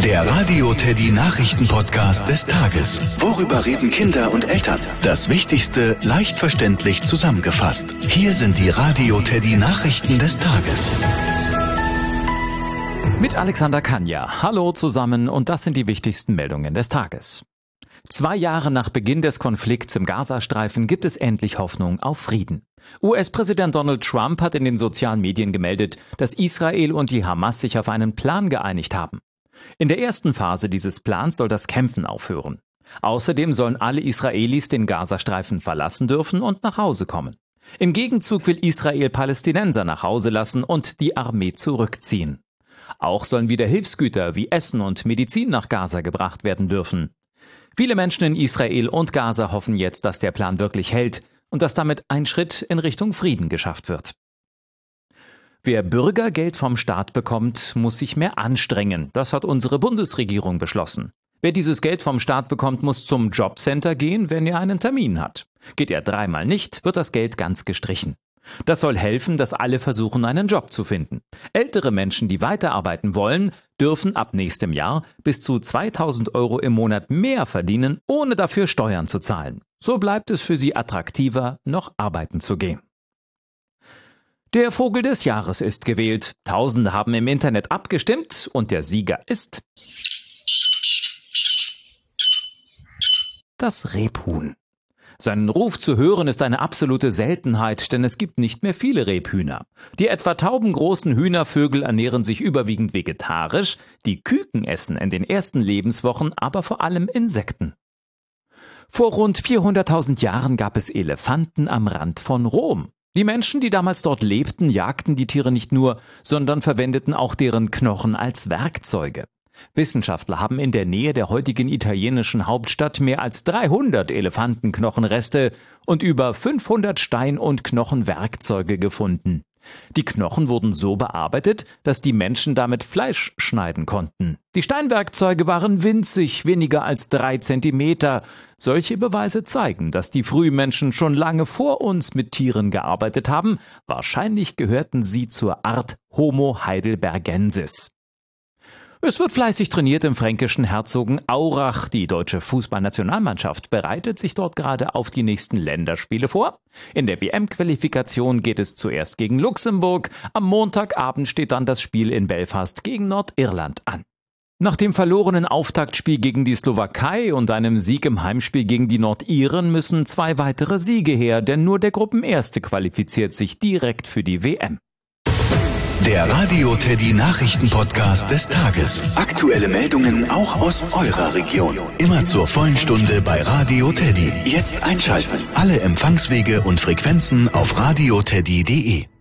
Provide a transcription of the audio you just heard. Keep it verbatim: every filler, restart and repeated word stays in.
Der Radio Teddy Nachrichten-Podcast des Tages. Worüber reden Kinder und Eltern? Das Wichtigste leicht verständlich zusammengefasst. Hier sind die Radio Teddy Nachrichten des Tages. Mit Alexander Kanja. Hallo zusammen und das sind die wichtigsten Meldungen des Tages. Zwei Jahre nach Beginn des Konflikts im Gazastreifen gibt es endlich Hoffnung auf Frieden. U S-Präsident Donald Trump hat in den sozialen Medien gemeldet, dass Israel und die Hamas sich auf einen Plan geeinigt haben. In der ersten Phase dieses Plans soll das Kämpfen aufhören. Außerdem sollen alle Israelis den Gazastreifen verlassen dürfen und nach Hause kommen. Im Gegenzug will Israel Palästinenser nach Hause lassen und die Armee zurückziehen. Auch sollen wieder Hilfsgüter wie Essen und Medizin nach Gaza gebracht werden dürfen. Viele Menschen in Israel und Gaza hoffen jetzt, dass der Plan wirklich hält und dass damit ein Schritt in Richtung Frieden geschafft wird. Wer Bürgergeld vom Staat bekommt, muss sich mehr anstrengen. Das hat unsere Bundesregierung beschlossen. Wer dieses Geld vom Staat bekommt, muss zum Jobcenter gehen, wenn er einen Termin hat. Geht er dreimal nicht, wird das Geld ganz gestrichen. Das soll helfen, dass alle versuchen, einen Job zu finden. Ältere Menschen, die weiterarbeiten wollen, dürfen ab nächstem Jahr bis zu zweitausend Euro im Monat mehr verdienen, ohne dafür Steuern zu zahlen. So bleibt es für sie attraktiver, noch arbeiten zu gehen. Der Vogel des Jahres ist gewählt. Tausende haben im Internet abgestimmt und der Sieger ist das Rebhuhn. Seinen Ruf zu hören ist eine absolute Seltenheit, denn es gibt nicht mehr viele Rebhühner. Die etwa taubengroßen Hühnervögel ernähren sich überwiegend vegetarisch, die Küken essen in den ersten Lebenswochen aber vor allem Insekten. Vor rund vierhunderttausend Jahren gab es Elefanten am Rand von Rom. Die Menschen, die damals dort lebten, jagten die Tiere nicht nur, sondern verwendeten auch deren Knochen als Werkzeuge. Wissenschaftler haben in der Nähe der heutigen italienischen Hauptstadt mehr als dreihundert Elefantenknochenreste und über fünfhundert Stein- und Knochenwerkzeuge gefunden. Die Knochen wurden so bearbeitet, dass die Menschen damit Fleisch schneiden konnten. Die Steinwerkzeuge waren winzig, weniger als drei Zentimeter. Solche Beweise zeigen, dass die Frühmenschen schon lange vor uns mit Tieren gearbeitet haben. Wahrscheinlich gehörten sie zur Art Homo heidelbergensis. Es wird fleißig trainiert im fränkischen Herzogenaurach. Die deutsche Fußballnationalmannschaft bereitet sich dort gerade auf die nächsten Länderspiele vor. In der W M-Qualifikation geht es zuerst gegen Luxemburg. Am Montagabend steht dann das Spiel in Belfast gegen Nordirland an. Nach dem verlorenen Auftaktspiel gegen die Slowakei und einem Sieg im Heimspiel gegen die Nordiren müssen zwei weitere Siege her, denn nur der Gruppenerste qualifiziert sich direkt für die W M. Der Radio Teddy Nachrichten-Podcast des Tages. Aktuelle Meldungen auch aus eurer Region. Immer zur vollen Stunde bei Radio Teddy. Jetzt einschalten. Alle Empfangswege und Frequenzen auf radioteddy punkt de.